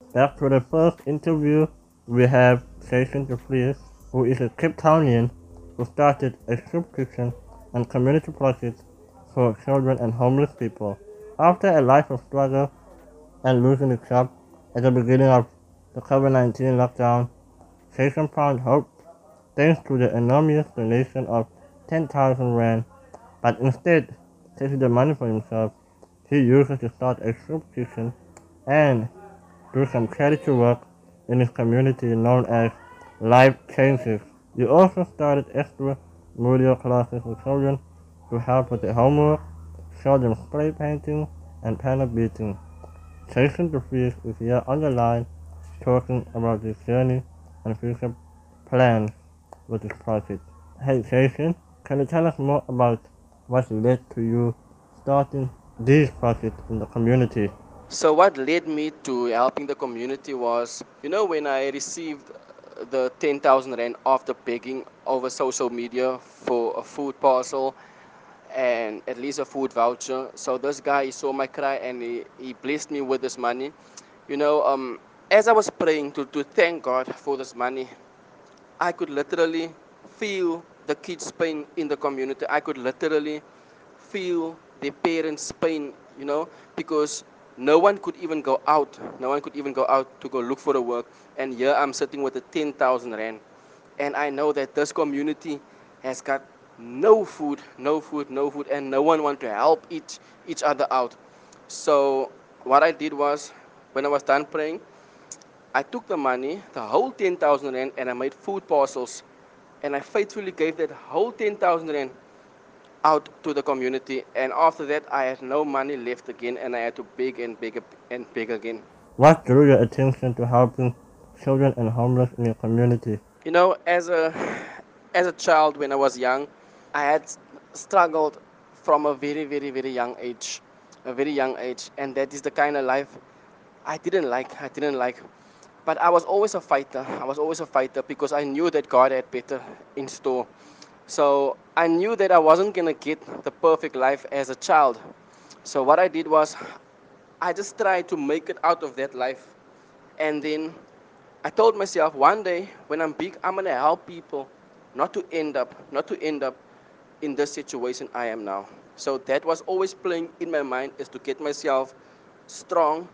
Back to the first interview, we have Jason DeFries, who is a Cape Townian who started a soup kitchen and community projects for children and homeless people. After a life of struggle and losing his job at the beginning of the COVID-19 lockdown, Jason found hope thanks to the enormous donation of 10,000 rand, but instead taking the money for himself, he used it to start a soup kitchen and do some charity work in his community known as Life Changes. You also started extra media classes with children to help with their homework, show them spray painting and panel beating. Jason DeFries is here on the line talking about this journey and future plans with this project. Hey Jason, can you tell us more about what led to you starting this project in the community? So what led me to helping the community was, when I received the 10,000 rand after begging over social media for a food parcel and at least a food voucher. So this guy, he saw my cry and he blessed me with this money. You know, um, as I was praying to thank God for this money, I could literally feel the kids' pain in the community. I could literally feel their parents' pain, because no one could even go out. No one could even go out to go look for the work. And here I'm sitting with the 10,000 rand. And I know that this community has got no food, no food, no food, and no one want to help each other out. So what I did was, when I was done praying, I took the money, the whole 10,000 rand, and I made food parcels. And I faithfully gave that whole 10,000 rand out to the community. And after that, I had no money left again, and I had to beg and beg and beg again. What drew your attention to helping children and homeless in your community? You know, as a child when I was young, I had struggled from a very, very, very young age, a very young age, and that is the kind of life I didn't like. I didn't like. But I was always a fighter. I was always a fighter because I knew that God had better in store. So I knew that I wasn't gonna get the perfect life as a child. So what I did was I just tried to make it out of that life. And then I told myself one day when I'm big, I'm gonna help people not to end up in the situation I am now. So that was always playing in my mind is to get myself strong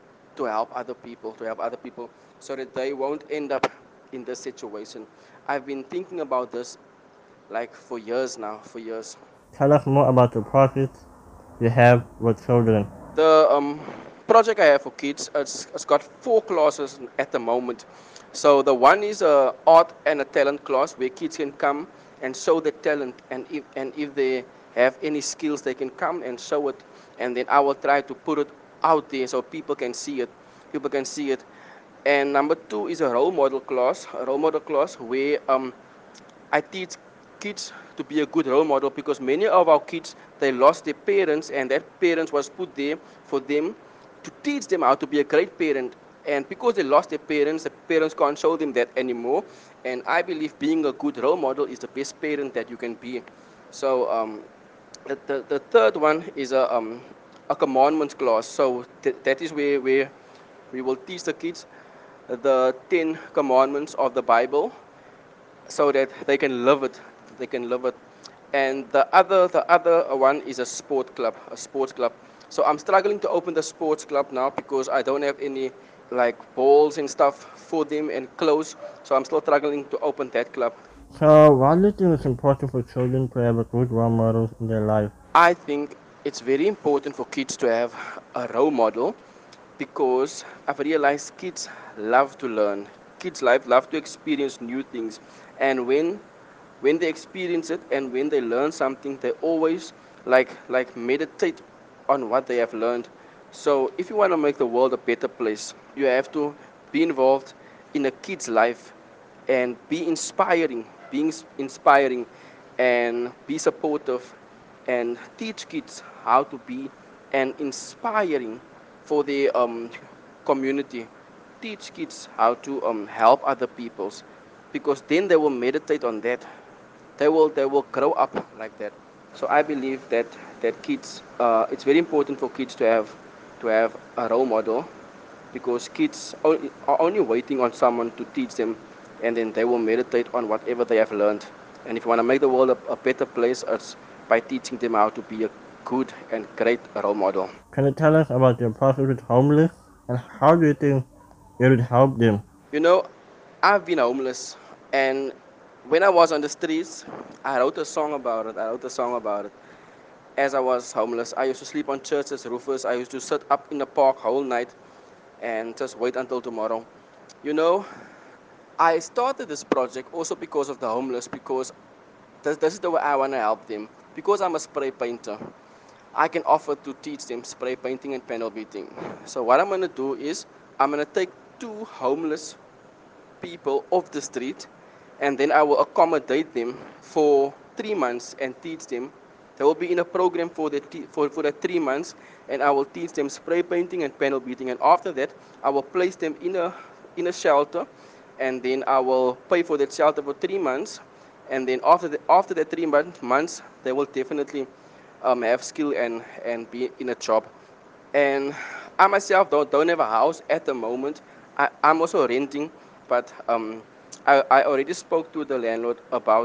to help other people so that they won't end up in this situation. I've been thinking about this like for years now, for years. Tell us more about the projects you have with children. The project I have for kids, it's got four classes at the moment. So the one is a art and a talent class where kids can come and show their talent, and if they have any skills, they can come and show it, and then I will try to put it out there so people can see it. People can see it. And number two is a role model class where I teach kids to be a good role model because many of our kids they lost their parents and that parents was put there for them to teach them how to be a great parent. And because they lost their parents, the parents can't show them that anymore. And I believe being a good role model is the best parent that you can be. So the third one is a commandments class. So that is where we will teach the kids the 10 commandments of the Bible so that they can love it. They can love it. And the other one is a sports club. So I'm struggling to open the sports club now because I don't have any like balls and stuff for them and clothes. So I'm still struggling to open that club. So, why do you think it's important for children to have a good role models in their life? I think it's very important for kids to have a role model because I've realized kids love to learn. Kids love to experience new things, and when they experience it and when they learn something, they always like meditate on what they have learned. So if you want to make the world a better place, you have to be involved in a kid's life and be inspiring, inspiring, and be supportive, and teach kids how to be and inspiring for the community. Teach kids how to help other peoples, because then they will meditate on that. They will grow up like that. So I believe that kids, it's very important for kids to have a role model because kids are only waiting on someone to teach them, and then they will meditate on whatever they have learned. And if you want to make the world a better place, it's by teaching them how to be a good and great role model. Can you tell us about your process with homeless and how do you think it would help them? You know, I've been homeless, and when I was on the streets, I wrote a song about it. I wrote a song about it. As I was homeless, I used to sleep on churches' roofers. I used to sit up in the park whole night and just wait until tomorrow. You know, I started this project also because of the homeless, because this is the way I want to help them. Because I'm a spray painter, I can offer to teach them spray painting and panel beating. So what I'm going to do is I'm going to take two homeless people off the street, and then I will accommodate them for 3 months and teach them. They will be in a program for the 3 months, and I will teach them spray painting and panel beating. And after that, I will place them in a shelter, and then I will pay for that shelter for 3 months. And then after the 3 months, they will definitely have skill and be in a job. And I myself don't have a house at the moment. I'm also renting, but I already spoke to the landlord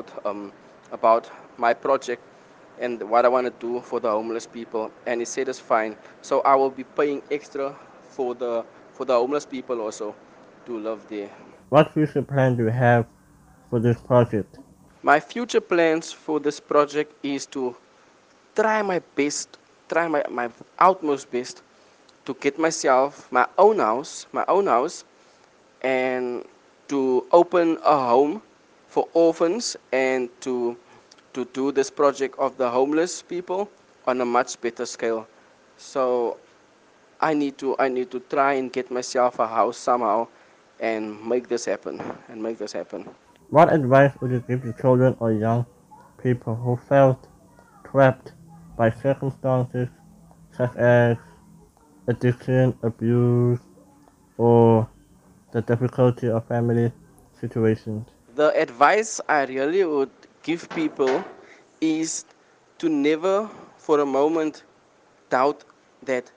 about my project and what I want to do for the homeless people, and he said it's fine. So I will be paying extra for the homeless people also to live there. What future plan do you have for this project? My future plans for this project is to try my best, try my utmost best to get myself my own house, and to open a home for orphans, and to do this project of the homeless people on a much better scale. So I need to try and get myself a house somehow and make this happen and make this happen. What advice would you give to children or young people who felt trapped by circumstances such as addiction, abuse, or the difficulty of family situations? The advice I really would give people is to never for a moment doubt that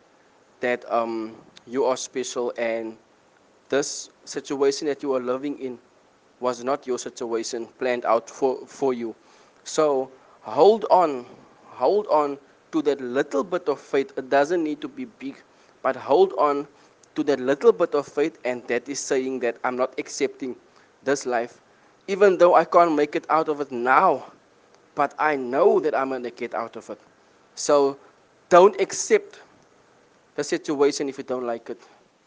you are special, and this situation that you are living in was not your situation planned out for you. So hold on, hold on to that little bit of faith. It doesn't need to be big, but hold on to that little bit of faith, and that is saying that I'm not accepting this life, even though I can't make it out of it now, but I know that I'm gonna get out of it. So don't accept the situation if you don't like it.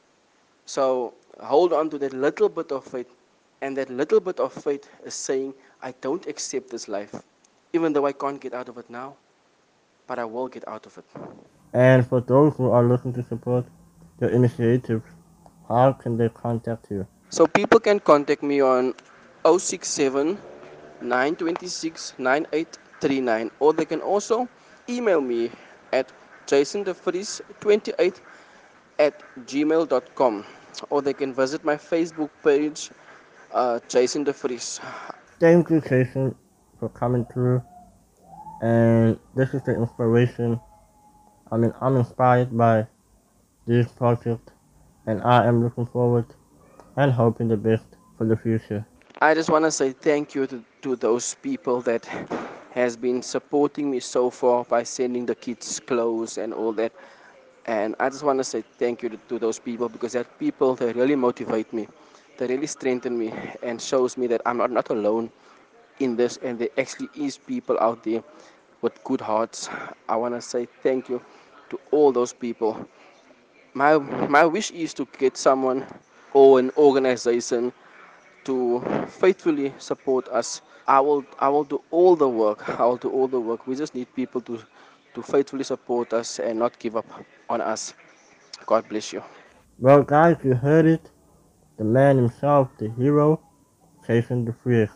So hold on to that little bit of faith. And that little bit of faith is saying, I don't accept this life, even though I can't get out of it now, but I will get out of it. And for those who are looking to support your initiatives, how can they contact you? So people can contact me on 067 926 9839, or they can also email me at jasondevries28 at gmail.com, or they can visit my Facebook page, Jason De Vries. Thank you, Jason, for coming through. And this is the inspiration. I'm inspired by this project, and I am looking forward and hoping the best for the future. I just want to say thank you to those people that has been supporting me so far by sending the kids clothes and all that. And I just want to say thank you to those people, because that people, they really motivate me. They really strengthen me and shows me that I'm not alone in this, and there actually is people out there with good hearts. I want to say thank you to all those people. My wish is to get someone or an organization to faithfully support us. I will do all the work. I will do all the work. We just need people to faithfully support us and not give up on us. God bless you. Well, guys, you heard it. The man himself, the hero, Jason De Vries.